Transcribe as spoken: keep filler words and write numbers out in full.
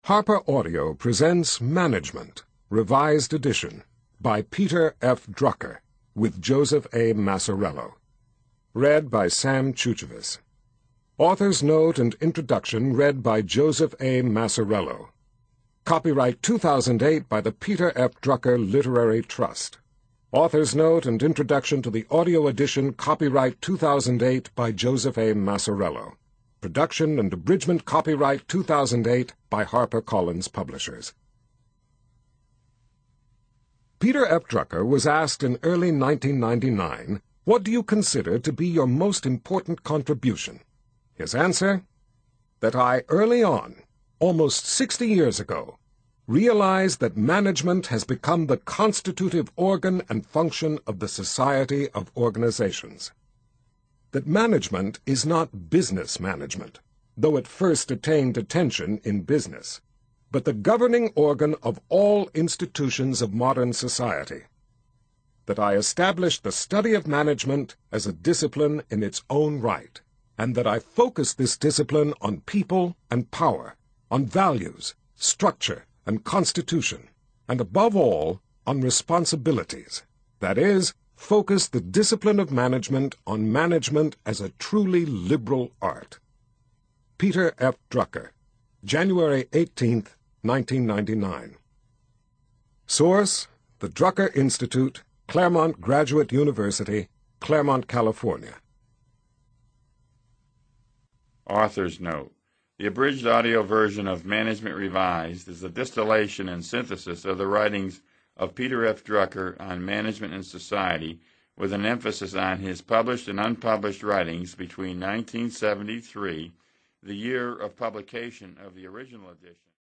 Harper Audio presents Management, Revised Edition, by Peter F. Drucker, with Joseph A. Massarello. Read by Sam Chuchivas. Author's Note and Introduction read by Joseph A. Massarello. Copyright two thousand eight by the Peter F. Drucker Literary Trust. Author's Note and Introduction to the Audio Edition, copyright two thousand eight by Joseph A. Massarello. Production and abridgment copyright two thousand eight by HarperCollins Publishers. Peter F. Drucker was asked in early nineteen ninety-nine, "What do you consider to be your most important contribution?" His answer? That I early on, almost sixty years ago, realized that management has become the constitutive organ and function of the Society of Organizations. That management is not business management, though it first attained attention in business, but the governing organ of all institutions of modern society. That I established the study of management as a discipline in its own right, and that I focused this discipline on people and power, on values, structure, and constitution, and above all, on responsibilities, that is, focus the discipline of management on management as a truly liberal art. Peter F. Drucker, January eighteenth, nineteen ninety-nine. Source: The Drucker Institute, Claremont Graduate University, Claremont, California. Author's Note. The abridged audio version of Management Revised is a distillation and synthesis of the writings of Peter F. Drucker on management and society, with an emphasis on his published and unpublished writings between nineteen seventy-three, the year of publication of the original edition,